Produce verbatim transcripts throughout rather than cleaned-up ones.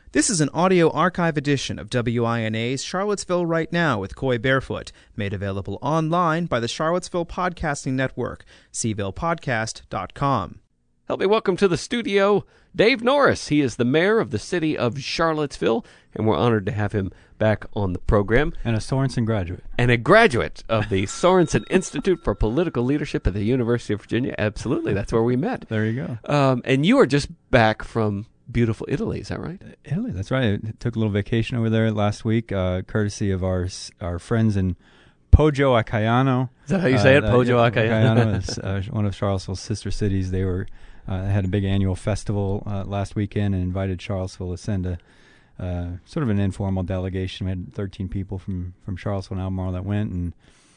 This is an audio archive edition of W I N A's Charlottesville Right Now with Coy Barefoot, made available online by the Charlottesville Podcasting Network, c ville podcast dot com. Help me welcome to the studio Dave Norris. He is the mayor of the city of Charlottesville, and we're honored to have him back on the program. And a Sorensen graduate. And a graduate of the Sorensen Institute for Political Leadership at the University of Virginia. Absolutely, that's where we met. There you go. Um, and you are just back from beautiful Italy, is that right? Italy, that's right. I took a little vacation over there last week, uh, courtesy of our our friends in Poggio a Caiano. Is that how you say uh, it? Poggio a Caiano? Caiano is uh, one of Charlottesville's sister cities. They were uh, had a big annual festival uh, last weekend and invited Charlottesville to send a uh, sort of an informal delegation. We had thirteen people from, from Charlottesville and Albemarle that went, and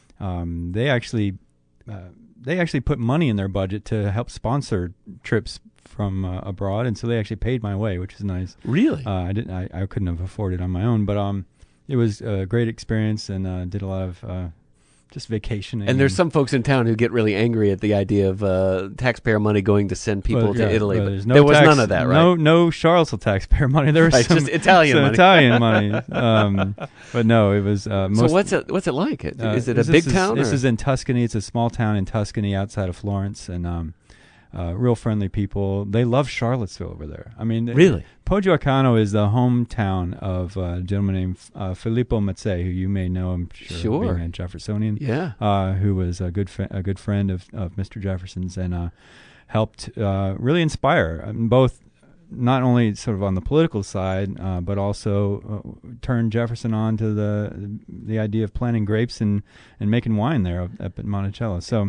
um, they actually uh, they actually put money in their budget to help sponsor trips from uh, abroad, and so they actually paid my way, which is nice. Really? Uh, I didn't. I, I couldn't have afforded it on my own, but um, it was a great experience, and uh, did a lot of uh, just vacationing. And there's some folks in town who get really angry at the idea of uh, taxpayer money going to send people well, to yeah, Italy. well, but no there was tax, none of that, right? No, no Charlottesville taxpayer money. There was right, some, just Italian some money. Italian money. Um, but no, it was. Uh, most, so what's it? What's it like? Is uh, it a this big is, town? This or? is in Tuscany. It's a small town in Tuscany outside of Florence, and um, uh, real friendly people. They love Charlottesville over there. I mean, really? Poggio a Caiano is the hometown of uh, a gentleman named uh, Filippo Mazzei, who you may know, I'm sure, Sure. being a Jeffersonian. Yeah. Uh, who was a good fri- a good friend of, of Mister Jefferson's, and uh, helped uh, really inspire um, both, not only sort of on the political side, uh, but also uh, turned Jefferson on to the the idea of planting grapes and, and making wine there up at Monticello. So,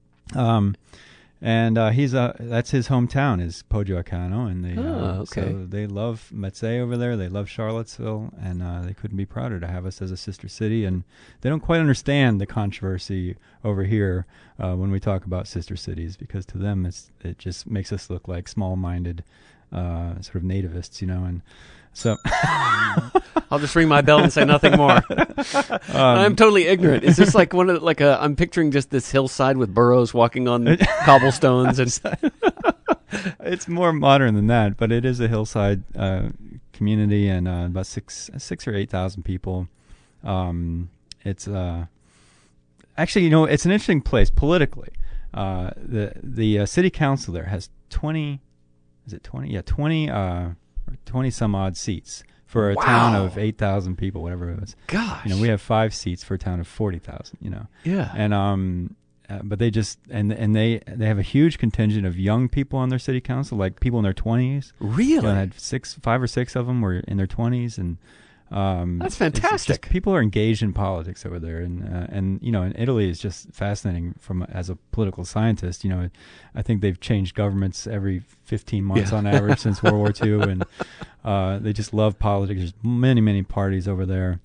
um, and uh, he's uh, that's his hometown is Poggio a Caiano, and they Oh, uh, okay. so they love Mazzei over there. They love Charlottesville, and uh, they couldn't be prouder to have us as a sister city. And they don't quite understand the controversy over here uh, when we talk about sister cities, because to them it's it just makes us look like small-minded uh, sort of nativists, you know. And so I'll just ring my bell and say nothing more. um, I'm totally ignorant. Is this like one of the, like a? I'm picturing just this hillside with burros walking on cobblestones, and it's more modern than that, but it is a hillside uh, community, and uh, about six six or eight thousand people. Um, it's uh, actually, you know, it's an interesting place politically. Uh, the the uh, city council there has twenty. Is it twenty? Yeah, twenty. Uh, twenty some odd seats for a Wow. town of eight thousand people, whatever it was. gosh, You know, we have five seats for a town of forty thousand, you know. yeah. And um uh, but they just and and they they have a huge contingent of young people on their city council, like people in their twenties. Really? You know, I had six five or six of them were in their twenties, and um That's it's- it's fantastic. just- people are engaged in politics over there, and uh, and you know, in Italy is just fascinating from as a political scientist. You know, I think they've changed governments every fifteen months Yeah. on average since World War Two, and uh, they just love politics. There's many many parties over there.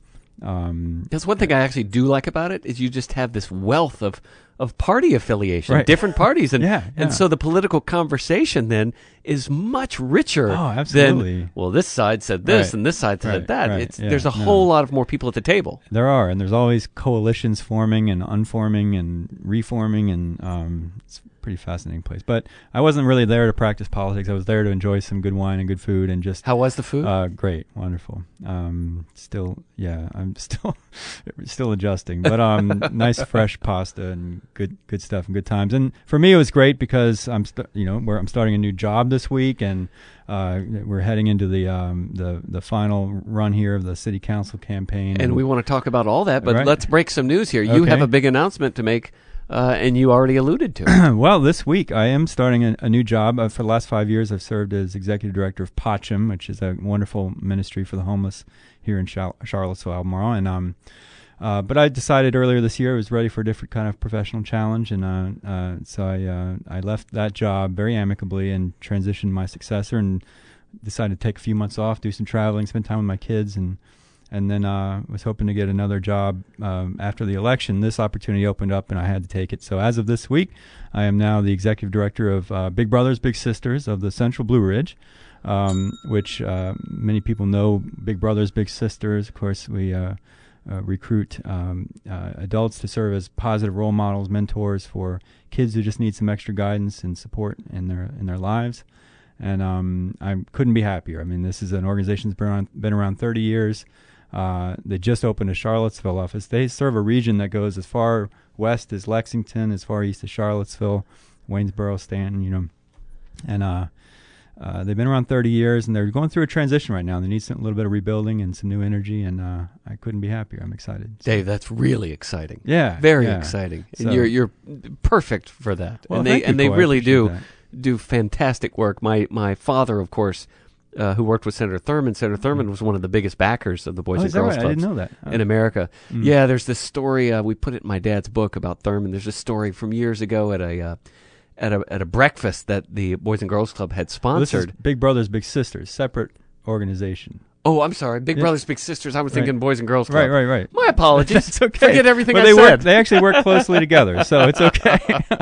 Um, That's one thing I actually do like about it is you just have this wealth of, of party affiliation, Right. different parties, and Yeah, yeah. and so the political conversation then is much richer. Oh, absolutely. Than, well, this side said this Right. and this side said Right, that. right, It's yeah, there's a no. whole lot of more people at the table. There are, and there's always coalitions forming and unforming and reforming, and um, it's a pretty fascinating place. But I wasn't really there to practice politics. I was there to enjoy some good wine and good food, and just How was the food? uh, great, wonderful. Um, still, yeah, I'm still still adjusting, but um, nice fresh pasta and good good stuff and good times. And for me, it was great because I'm st- you know where I'm starting a new job this week, and uh, we're heading into the um, the the final run here of the city council campaign. and we want to talk about all that, but Right. let's break some news here. You Okay. have a big announcement to make, uh, and you already alluded to it. Well, this week I am starting a, a new job. Uh, for the last five years, I've served as executive director of Pacem, which is a wonderful ministry for the homeless here in Char- Charlottesville, Albemarle. And um, uh, but I decided earlier this year I was ready for a different kind of professional challenge, and uh, uh, so I uh, I left that job very amicably and transitioned my successor, and decided to take a few months off, do some traveling, spend time with my kids, and and then uh, was hoping to get another job um, after the election. This opportunity opened up, and I had to take it. So as of this week, I am now the executive director of uh, Big Brothers Big Sisters of the Central Blue Ridge, um, which uh, many people know. Big Brothers Big Sisters, of course, we uh, uh, recruit um, uh, adults to serve as positive role models, mentors for kids who just need some extra guidance and support in their in their lives. and um, I couldn't be happier. I mean, this is an organization that's been around, been around thirty years. Uh, they just opened a Charlottesville office. They serve a region that goes as far west as Lexington, as far east as Charlottesville, Waynesboro, Stanton, you know, and uh, uh, they've been around thirty years, and they're going through a transition right now. They need some, a little bit of rebuilding and some new energy, and uh, I couldn't be happier. I'm excited. So. Dave, that's really exciting. Yeah, very yeah. exciting, and So, you're you're perfect for that. well, and they thank you, and they Coy. I really do appreciate that. do fantastic work. My my father, of course, uh, who worked with Senator Thurmond. Senator Thurmond was one of the biggest backers of the Boys Oh, and is that Girls right? I Clubs didn't know that. Oh. in America. Mm. Yeah, there's this story. Uh, we put it in my dad's book about Thurmond. There's a story from years ago at a uh, at a at a breakfast that the Boys and Girls Club had Well, this is sponsored. Big Brothers Big Sisters, separate organization. Oh, I'm sorry, Big Yeah. Brothers Big Sisters. I was Right. thinking Boys and Girls Club. Right, right, right. My apologies. That's okay. Forget everything But I they said. work. They actually work closely together, so it's okay.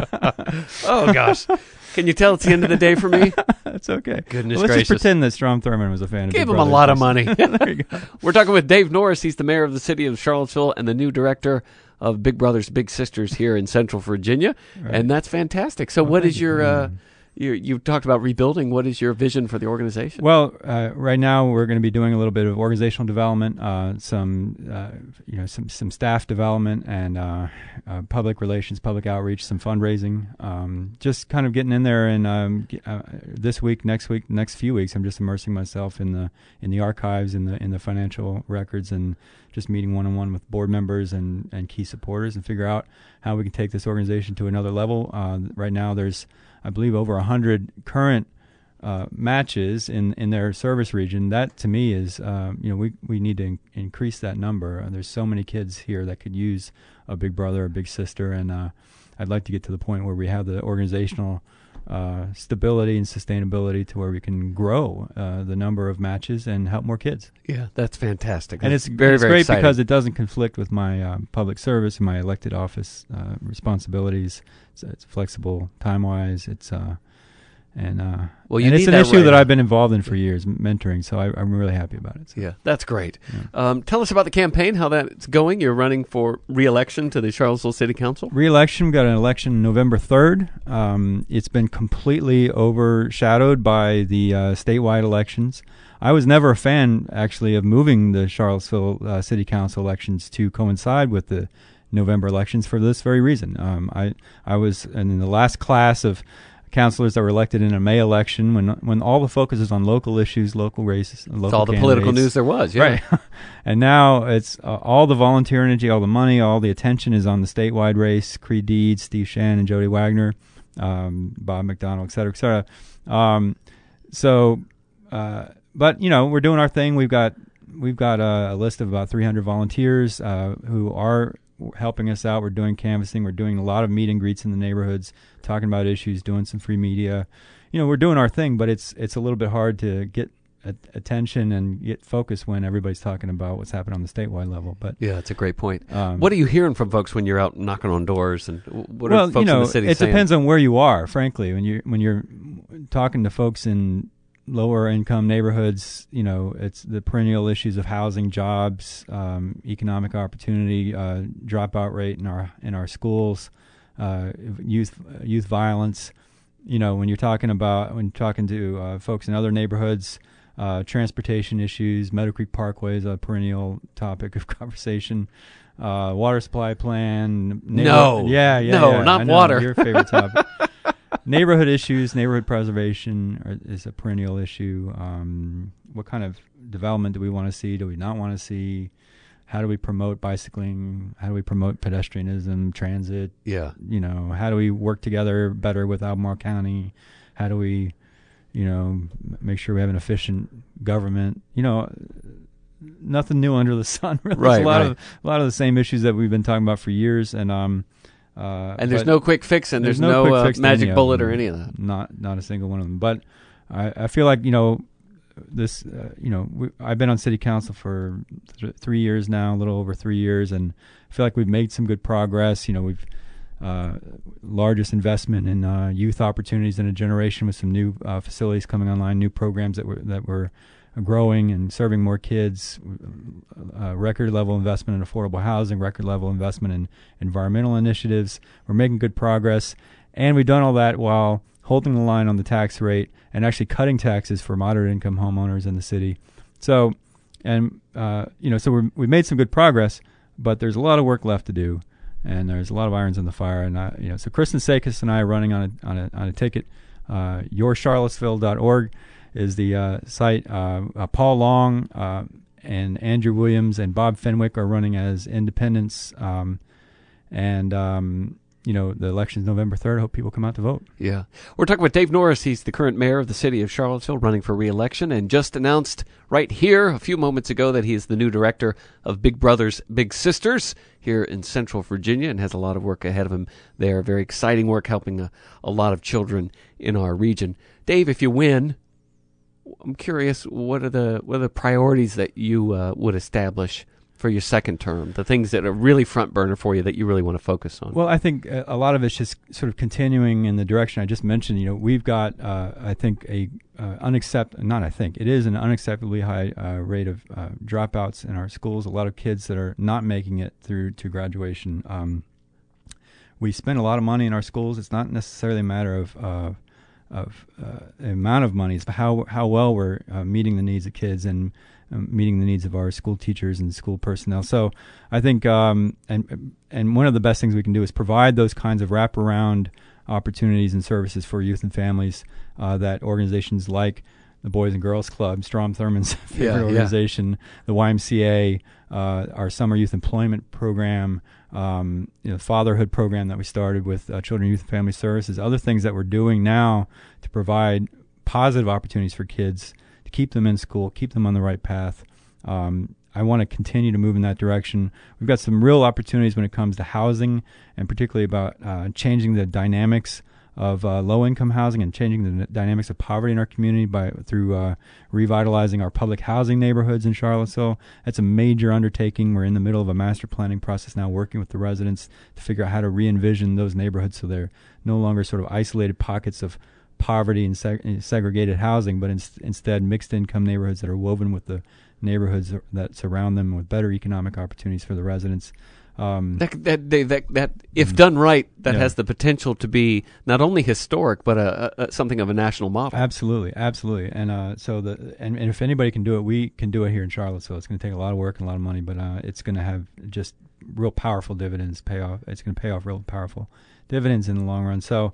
Oh gosh, can you tell it's the end of the day for me? That's okay. Goodness Well, let's gracious. just pretend that Strom Thurmond was a fan of Give Big him a Brothers lot Big of money. Sisters. There you go. We're talking with Dave Norris. He's the mayor of the city of Charlottesville and the new director of Big Brothers Big Sisters here in Central Virginia, Right. and that's fantastic. So, Well, what thank is you. your? Uh, Mm. you you talked about rebuilding. What is your vision for the organization? Well, uh, right now we're going to be doing a little bit of organizational development, uh, some uh, you know some some staff development, and uh, uh, public relations, public outreach, some fundraising. Um, just kind of getting in there, and um, get, uh, this week, next week, next few weeks, I'm just immersing myself in the in the archives, in the in the financial records, and just meeting one on one with board members and and key supporters, and figure out how we can take this organization to another level. Uh, right now, there's I believe over a hundred current uh, matches in, in their service region. That to me is, um, you know, we we need to in- increase that number. Uh, there's so many kids here that could use a big brother, a big sister, and uh, I'd like to get to the point where we have the organizational uh, stability and sustainability to where we can grow uh, the number of matches and help more kids. Yeah, that's fantastic. And That's it's very it's very great exciting. because it doesn't conflict with my um, public service and my elected office uh, responsibilities. It's, it's flexible time wise. It's uh, and uh, Well, you and it's need an that issue right that now. I've been involved in for years, m- mentoring. So I, I'm really happy about it. So. Yeah, that's great. Yeah. Um, tell us about the campaign, how that's going. You're running for re-election to the Charlottesville City Council. Re-election, we got an election November third. Um, it's been completely overshadowed by the uh, statewide elections. I was never a fan, actually, of moving the Charlottesville uh, City Council elections to coincide with the November elections for this very reason. Um, I I was in the last class of councilors that were elected in a May election when when all the focus is on local issues, local races, local It's all the political candidates. news there was. Yeah. Right. And now it's uh, all the volunteer energy, all the money, all the attention is on the statewide race, Creed Deeds, Steve Shannon, Jody Wagner, um, Bob McDonald, et cetera, et cetera. Um, so, uh, but, you know, we're doing our thing. We've got we've got a, a list of about three hundred volunteers uh, who are helping us out. We're doing canvassing. We're doing a lot of meet and greets in the neighborhoods, talking about issues, doing some free media. You know, we're doing our thing, but it's it's a little bit hard to get a- attention and get focus when everybody's talking about what's happening on the statewide level. But Yeah, that's a great point. um, What are you hearing from folks when you're out knocking on doors, and what well, are folks you know, in the city it saying? depends on where you are. Frankly, when you when you're talking to folks in lower income neighborhoods, you know, it's the perennial issues of housing, jobs, um, economic opportunity, uh, dropout rate in our in our schools, uh, youth youth violence. You know, when you're talking about when you're talking to uh, folks in other neighborhoods, uh, transportation issues, Meadow Creek Parkway is a perennial topic of conversation. Uh, water supply plan. No. yeah, yeah, No, yeah, not I know, water. Your favorite topic. Neighborhood issues, neighborhood preservation are, is a perennial issue. Um, what kind of development do we want to see? Do we not want to see? How do we promote bicycling? How do we promote pedestrianism, transit? Yeah. You know, how do we work together better with Albemarle County? How do we, you know, m- make sure we have an efficient government? You know, nothing new under the sun. Really. Right, There's a lot right. of a lot of the same issues that we've been talking about for years, and um, uh, And there's but- no quick fix, and there's, there's no no, quick uh, fix to magic any of bullet them. or any of that. Not not a single one of them. But I, I feel like, you know, this, uh, you know, we, I've been on city council for th- three years now, a little over three years, and I feel like we've made some good progress. You know, we've uh, largest investment in uh, youth opportunities in a generation with some new uh, facilities coming online, new programs that were that were growing and serving more kids, uh, record level investment in affordable housing, record level investment in environmental initiatives. We're making good progress, and we've done all that while holding the line on the tax rate, and actually cutting taxes for moderate income homeowners in the city. So, and uh, you know, so we're, we've made some good progress, but there's a lot of work left to do, and there's a lot of irons in the fire. And I, you know, so Kristen Sakis and I are running on a on a on a ticket. Uh, your charlottesville dot org is the uh, site. Uh, uh, Paul Long uh, and Andrew Williams and Bob Fenwick are running as independents. Um, and um, you know, the election's November third. I hope people come out to vote. Yeah. We're talking with Dave Norris. He's the current mayor of the city of Charlottesville, running for re-election, and just announced right here a few moments ago that he is the new director of Big Brothers Big Sisters here in Central Virginia, and has a lot of work ahead of him there. Very exciting work, helping a, a lot of children in our region. Dave, if you win, I'm curious, what are the what are the priorities that you uh, would establish for your second term, the things that are really front burner for you that you really want to focus on? Well, I think a lot of it's just sort of continuing in the direction I just mentioned. You know, we've got, uh, I think, a uh, unaccept not I think, it is an unacceptably high uh, rate of uh, dropouts in our schools, a lot of kids that are not making it through to graduation. Um, we spend a lot of money in our schools. It's not necessarily a matter of uh, of uh, the amount of money, it's how, how well we're uh, meeting the needs of kids and Um, meeting the needs of our school teachers and school personnel. So I think, um, and and one of the best things we can do is provide those kinds of wraparound opportunities and services for youth and families uh, that organizations like the Boys and Girls Club, Strom Thurmond's favorite yeah, organization, yeah. the Y M C A, uh, our summer youth employment program, um, you know, fatherhood program that we started with uh, Children, Youth, and Family Services, other things that we're doing now to provide positive opportunities for kids, keep them in school, keep them on the right path. Um, I want to continue to move in that direction. We've got some real opportunities when it comes to housing, and particularly about uh, changing the dynamics of uh, low-income housing and changing the n- dynamics of poverty in our community by through uh, revitalizing our public housing neighborhoods in Charlottesville. That's a major undertaking. We're in the middle of a master planning process now, working with the residents to figure out how to re-envision those neighborhoods so they're no longer sort of isolated pockets of poverty and, seg- and segregated housing, but in- instead mixed income neighborhoods that are woven with the neighborhoods that surround them, with better economic opportunities for the residents. Um, that, that, that, that, that if done right, that yeah. has the potential to be not only historic, but a, a, something of a national model. Absolutely, absolutely. And uh, so the and, and if anybody can do it, we can do it here in Charlottesville. It's going to take a lot of work and a lot of money, but uh, it's going to have just real powerful dividends pay off. It's going to pay off real powerful dividends in the long run. So.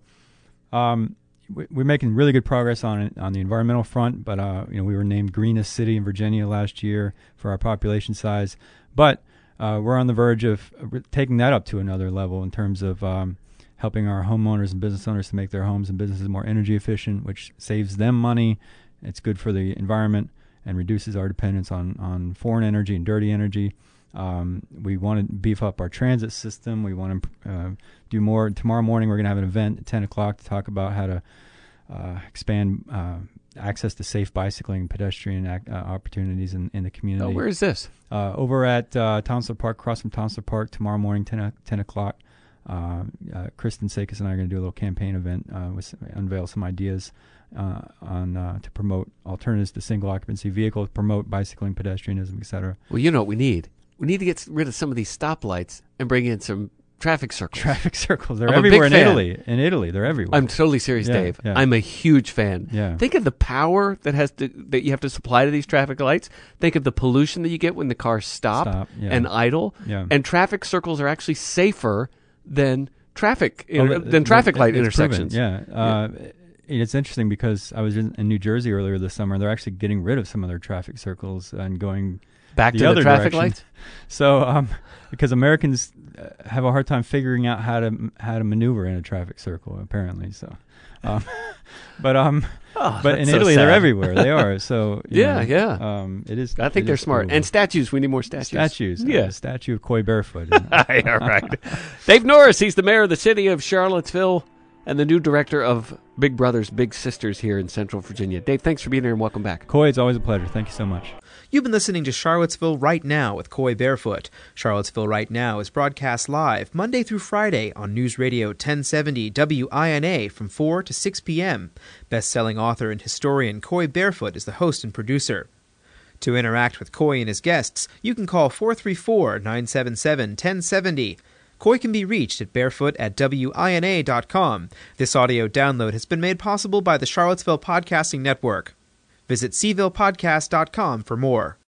Um, We're making really good progress on it, on the environmental front, but uh, you know, we were named greenest city in Virginia last year for our population size. But uh, we're on the verge of uh, taking that up to another level in terms of um, helping our homeowners and business owners to make their homes and businesses more energy efficient, which saves them money. It's good for the environment and reduces our dependence on, on foreign energy and dirty energy. Um, we want to beef up our transit system. We want to uh, do more. Tomorrow morning we're going to have an event at ten o'clock to talk about how to uh, expand uh, access to safe bicycling and pedestrian ac- uh, opportunities in, in the community. Oh, where is this? Uh, over at uh, Townsend Park, across from Townsend Park, tomorrow morning, ten, ten o'clock. Uh, uh, Kristen Sakis and I are going to do a little campaign event, uh, with some, unveil some ideas uh, on uh, to promote alternatives to single occupancy vehicles, promote bicycling, pedestrianism, et cetera. Well, you know what we need? We need to get rid of some of these stoplights and bring in some traffic circles. Traffic circles. They're I'm a everywhere in big fan. Italy. In Italy, they're everywhere. I'm totally serious, Yeah, Dave. yeah. I'm a huge fan. Yeah. Think of the power that has to that you have to supply to these traffic lights. Think of the pollution that you get when the cars stop, Stop, yeah. and idle. Yeah. And traffic circles are actually safer than traffic you Oh, know, the- than the- traffic light it's intersections. proven, Yeah. Uh, It's interesting because I was in, in New Jersey earlier this summer. They're actually getting rid of some of their traffic circles and going Back the to other the traffic direction. lights. So, um, because Americans uh, have a hard time figuring out how to how to maneuver in a traffic circle, apparently. So, um, but um, Oh, but that's in so Italy they're sad. everywhere. They are. So you Yeah, know, yeah. Um, it is. I think it they're is smart. doable. And statues. We need more statues. Statues. uh, Yeah. the statue of Coy Barefoot. you know. Yeah, right. Dave Norris, he's the mayor of the city of Charlottesville and the new director of Big Brothers Big Sisters here in Central Virginia. Dave, thanks for being here and welcome back. Coy, it's always a pleasure. Thank you so much. You've been listening to Charlottesville Right Now with Coy Barefoot. Charlottesville Right Now is broadcast live Monday through Friday on News Radio ten seventy W I N A from four to six p.m. Best-selling author and historian Coy Barefoot is the host and producer. To interact with Coy and his guests, you can call four three four, nine seven seven, one oh seven oh. Coy can be reached at barefoot at W I N A dot com. This audio download has been made possible by the Charlottesville Podcasting Network. Visit c ville podcast dot com for more.